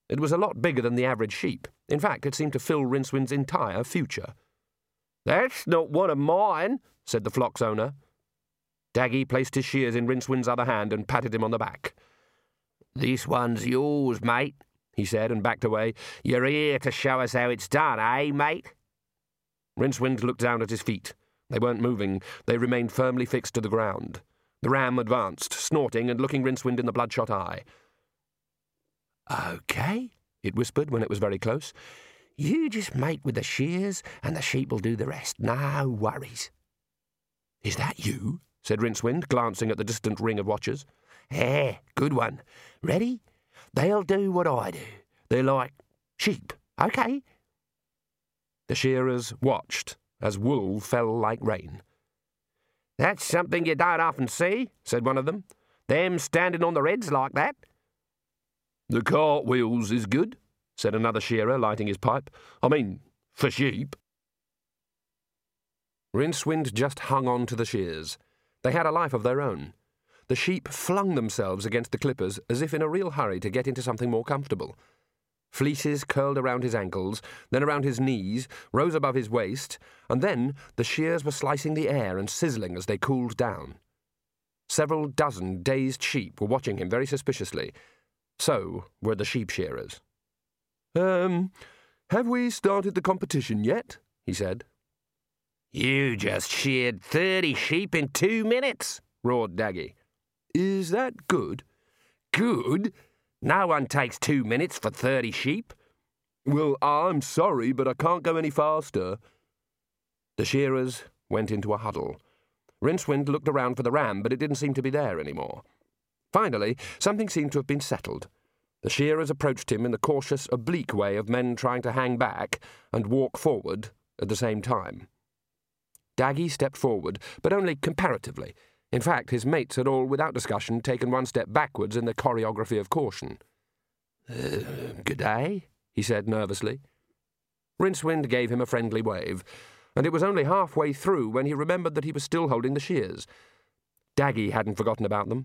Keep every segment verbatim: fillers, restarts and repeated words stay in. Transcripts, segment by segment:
It was a lot bigger than the average sheep. In fact, it seemed to fill Rincewind's entire future. "That's not one of mine," said the flock's owner. Daggy placed his shears in Rincewind's other hand and patted him on the back. "This one's yours, mate," he said, and backed away. "You're here to show us how it's done, eh, mate?" Rincewind looked down at his feet. They weren't moving. They remained firmly fixed to the ground. The ram advanced, snorting and looking Rincewind in the bloodshot eye. "OK," it whispered when it was very close. "You just mate with the shears, and the sheep will do the rest. No worries." "Is that you?" said Rincewind, glancing at the distant ring of watchers. "Eh, good one. Ready? They'll do what I do. They're like sheep, OK?" The shearers watched as wool fell like rain. "That's something you don't often see," said one of them. "Them standing on their heads like that." "The cartwheels is good," said another shearer, lighting his pipe. "I mean, for sheep." Rincewind just hung on to the shears. They had a life of their own. The sheep flung themselves against the clippers as if in a real hurry to get into something more comfortable. Fleeces curled around his ankles, then around his knees, rose above his waist, and then the shears were slicing the air and sizzling as they cooled down. Several dozen dazed sheep were watching him very suspiciously. So were the sheep shearers. Um, have we started the competition yet?" he said. "You just sheared thirty sheep in two minutes, roared Daggy. "Is that good?" "Good? No one takes two minutes for thirty sheep." "Well, I'm sorry, but I can't go any faster." The shearers went into a huddle. Rincewind looked around for the ram, but it didn't seem to be there anymore. Finally, something seemed to have been settled. The shearers approached him in the cautious, oblique way of men trying to hang back and walk forward at the same time. Daggy stepped forward, but only comparatively. In fact, his mates had all, without discussion, taken one step backwards in the choreography of caution. Uh, "Good day," he said nervously. Rincewind gave him a friendly wave, and it was only halfway through when he remembered that he was still holding the shears. Daggy hadn't forgotten about them.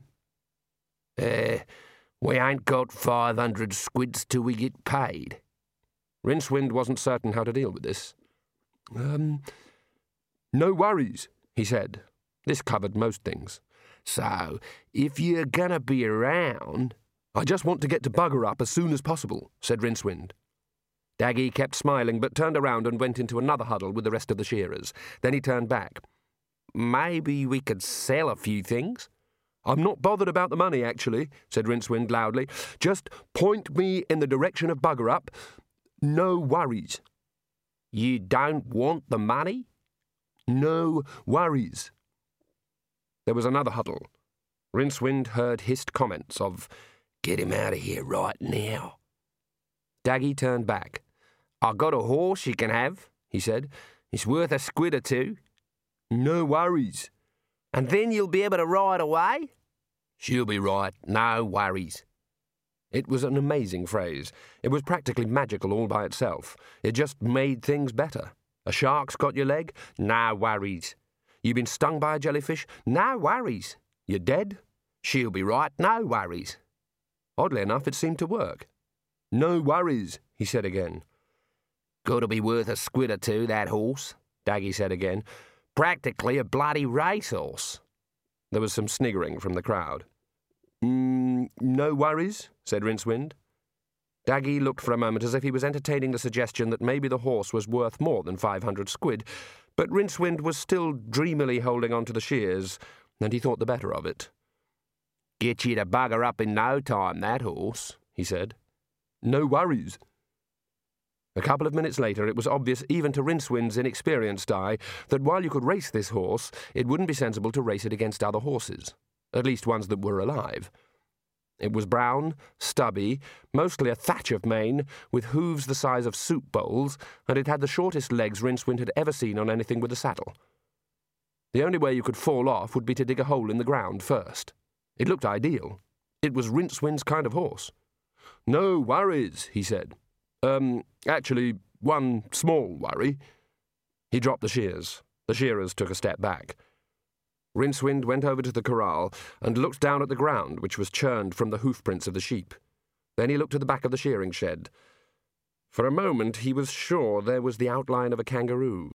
Eh, uh, we ain't got five hundred squids till we get paid." Rincewind wasn't certain how to deal with this. Um, no worries, he said. This covered most things. "So, if you're gonna be around—" "I just want to get to Bugger Up as soon as possible," said Rincewind. Daggy kept smiling, but turned around and went into another huddle with the rest of the shearers. Then he turned back. "Maybe we could sell a few things?" "I'm not bothered about the money, actually," said Rincewind loudly. "Just point me in the direction of Bugger Up. No worries." "You don't want the money?" "No worries." There was another huddle. Rincewind heard hissed comments of, "Get him out of here right now." Daggy turned back. "I got a horse you can have," he said. "It's worth a squid or two." "No worries." "And then you'll be able to ride away?" "She'll be right, no worries." It was an amazing phrase. It was practically magical all by itself. It just made things better. A shark's got your leg? No worries. You been stung by a jellyfish? No worries. You're dead? She'll be right, no worries. Oddly enough, it seemed to work. "No worries," he said again. "Got to be worth a squid or two, that horse," Daggy said again. "Practically a bloody racehorse." There was some sniggering from the crowd. Mm, "No worries," said Rincewind. Daggy looked for a moment as if he was entertaining the suggestion that maybe the horse was worth more than five hundred squid, but Rincewind was still dreamily holding on to the shears, and he thought the better of it. "Get you to Bugger Up in no time, that horse," he said. "No worries." A couple of minutes later, it was obvious even to Rincewind's inexperienced eye that while you could race this horse, it wouldn't be sensible to race it against other horses, at least ones that were alive. It was brown, stubby, mostly a thatch of mane, with hooves the size of soup bowls, and it had the shortest legs Rincewind had ever seen on anything with a saddle. The only way you could fall off would be to dig a hole in the ground first. It looked ideal. It was Rincewind's kind of horse. "No worries," he said. Um, actually, one small worry." He dropped the shears. The shearers took a step back. Rincewind went over to the corral and looked down at the ground, which was churned from the hoofprints of the sheep. Then he looked to the back of the shearing shed. For a moment he was sure there was the outline of a kangaroo.